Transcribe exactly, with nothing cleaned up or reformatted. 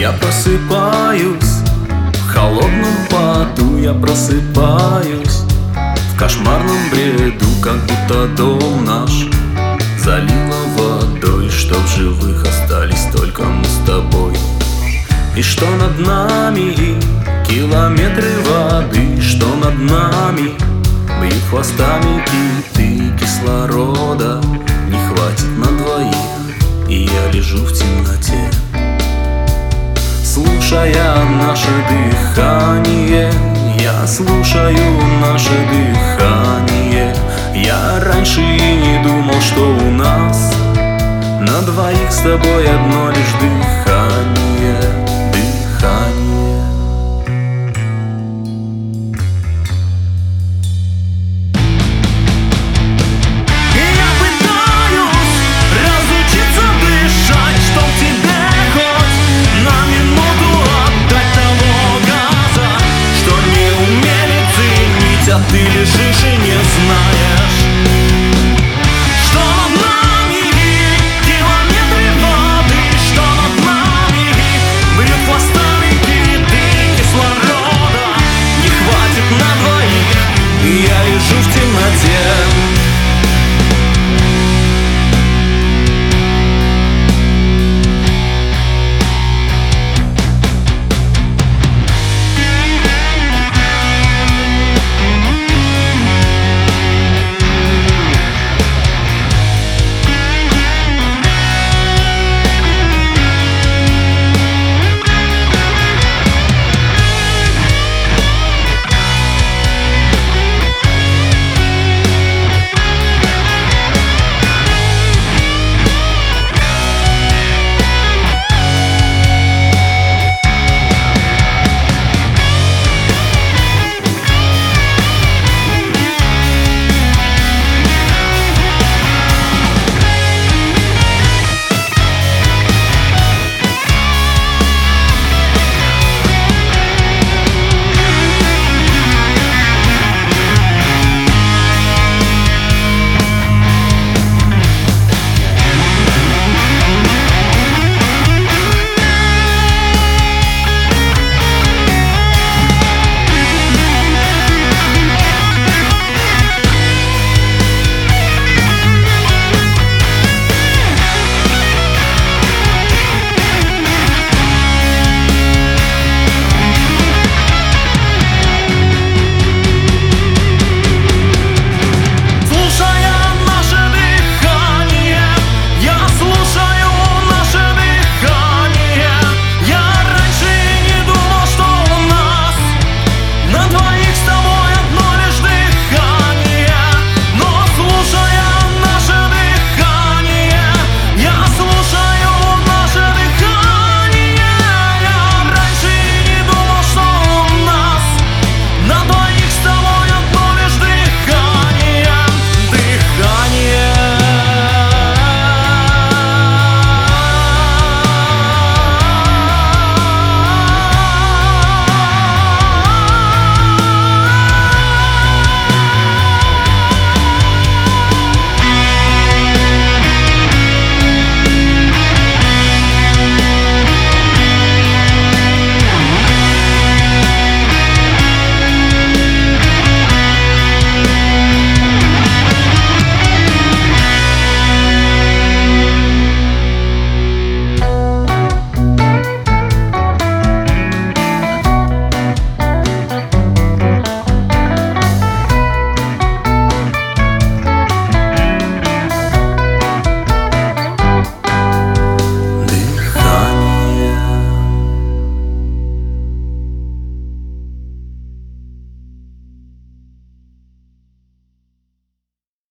Я просыпаюсь в холодном поту, я просыпаюсь в кошмарном бреду, как будто дом наш залило водой, чтоб в живых остались только мы с тобой. И что над нами километры воды, что над нами бьют хвостами киты. Кислорода не хватит на двоих, и я лежу в темноте, слушая наше дыхание. Я слушаю наше дыхание. Я раньше и не думал, что у нас на двоих с тобой одно лишь дыхание.